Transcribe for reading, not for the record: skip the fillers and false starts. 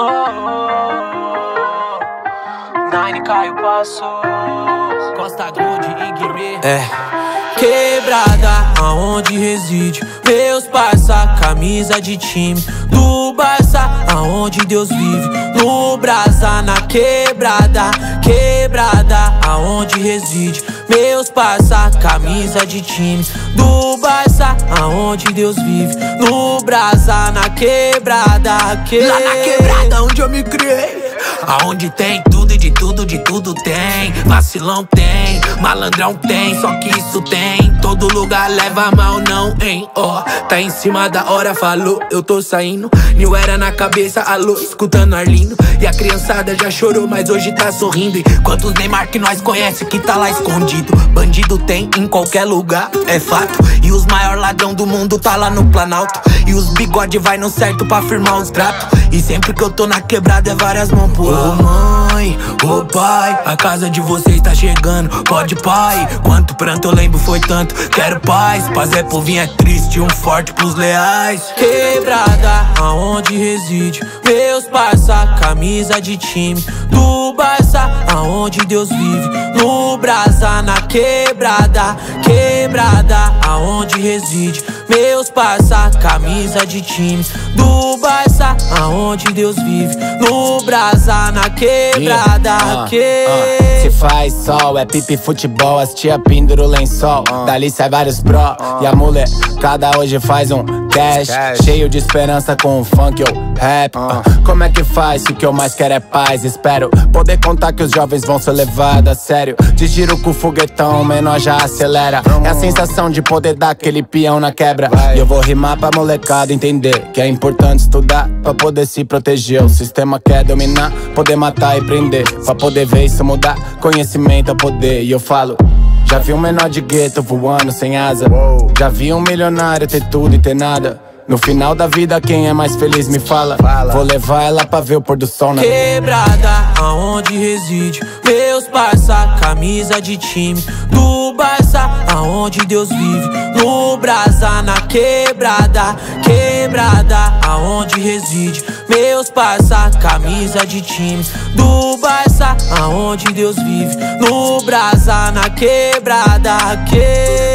Nine Caio Passos, Costa Gold e Guimê. Quebrada, aonde reside meus parça, camisa de time do Barça, aonde Deus vive, no brasa, na quebrada. Quebrada, aonde reside meus parça, camisa de time do Barça, aonde Deus vive, no brasa, na quebrada. Lá na quebrada onde eu me criei, aonde tem tudo e de tudo tem. Vacilão tem, malandrão tem, só que isso tem. Todo lugar leva mal não, hein, ó. Tá em cima da hora, falou, eu tô saindo. New era na cabeça, alô, escutando Arlindo. E a criançada já chorou, mas hoje tá sorrindo. E quantos Neymar que nós conhece que tá lá escondido? Bandido tem em qualquer lugar, é fato. E os maior ladrão do mundo tá lá no Planalto. E os bigode vai no certo pra firmar os tratos. E sempre que eu tô na quebrada é várias mãos pro alto. Ô mãe, ô pai, a casa de vocês tá chegando, pode pai. Quanto pranto eu lembro foi tanto, quero paz. Paz é povinho é triste, um forte pros leais. Quebrada, aonde reside meus parça, camisa de time do Barça, aonde Deus vive, no brasa, na quebrada. Quebrada, aonde reside meus parça, camisa de time do Barça, aonde Deus vive, no brasa, na quebrada. Se faz sol, é pipi futebol, as tia pendura o lençol. Dali sai vários pro, e a molecada hoje faz um cash. Cheio de esperança com o funk ou rap. Como é que faz se o que eu mais quero é paz? Espero poder contar que os jovens vão ser levados a sério. De giro com o foguetão, o menor já acelera. É a sensação de poder dar aquele peão na quebra. E eu vou rimar pra molecada entender que é importante estudar pra poder se proteger. O sistema quer dominar, poder matar e prender. Pra poder ver isso mudar, conhecimento é poder. E eu falo, já vi um menor de gueto voando sem asa. Já vi um milionário ter tudo e ter nada. No final da vida quem é mais feliz me fala. Vou levar ela pra ver o pôr do sol na quebrada, aonde reside meus parça, camisa de time do Barça, aonde Deus vive, no brasa, na quebrada. Quebrada, aonde reside meus parça, camisa de time do Barça, aonde Deus vive, no brasa, na quebrada.